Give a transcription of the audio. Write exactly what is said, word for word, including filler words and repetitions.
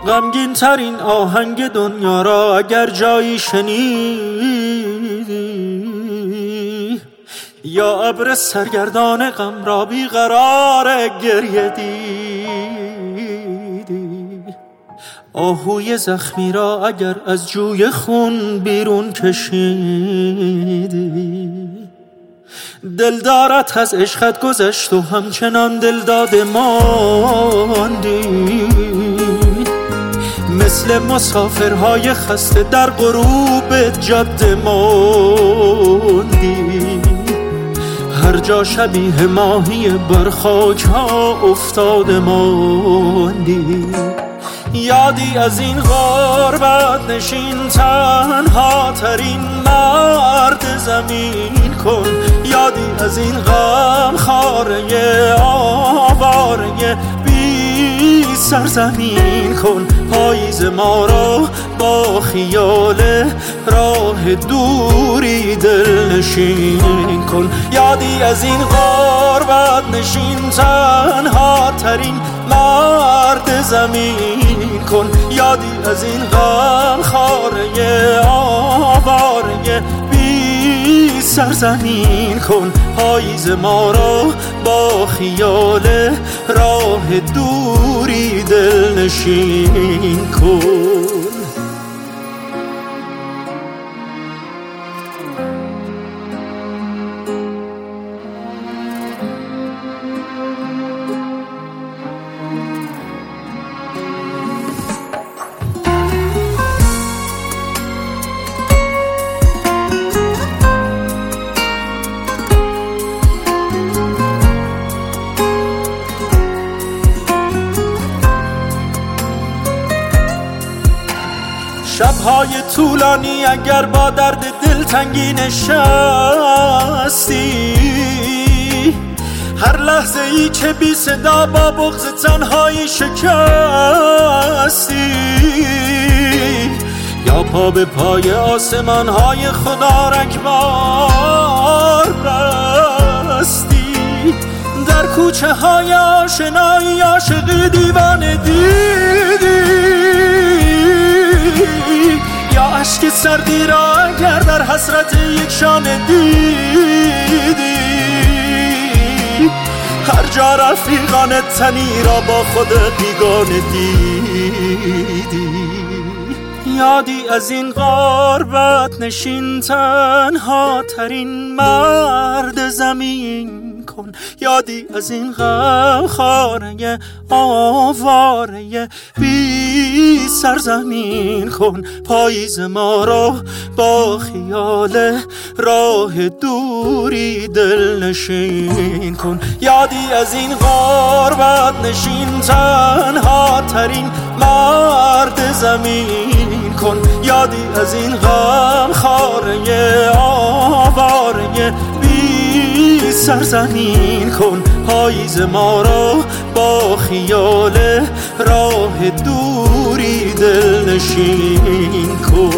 غمگین ترین آهنگ دنیا را اگر جایی شنیدی، یا ابر سرگردان غم را بیقرار گریه دیدی، آهوی زخمی را اگر از جوی خون بیرون کشیدی، دلدارت از عشقت گذشت و همچنان دلداده ماندی، مثل مسافرهای خسته در غروب جاده ماندی، هر جا شبیه ماهی بر خاک ها افتاده ماندی. یادی از این غربت نشین تنها ترین مرد زمین کن، یادی از این غم خاره آواره بی سرزمین کن، پاییز ما را با خیال راه دوری دلنشین کن. یادی از این غربت نشین تنها ترین مرد زمین کن، یادی از این غم خاره آواره بی سرزمین کن، پاییز ما را با خیال راه دوری دلنشین کن. شب‌های طولانی اگر با درد دلتنگی نشستی، هر لحظه ای که بی صدا با بغض تنهایی شکستی، یا پا به پای آسمان های خدا رگبار بستی، در کوچه های آشنایی عاشقی دیوانه دیدی، یا عشق سردی را اگر در حسرت یک شانه دیدی، هر جا رفیقان تنی را با خود بیگانه دیدی. یادی از این غربت نشین تنها ترین مرد زمین کن، یادی از این غم خاره آواره بی سرزمین کن، پاییز ما را با خیال راه دوری دلنشین کن. یادی از این غربت نشین تنها ترین مرد زمین کن، یادی از این غم خاره آواره بی سرزمین کن، پاییز ما را با خیال راه دوری دلنشین کن.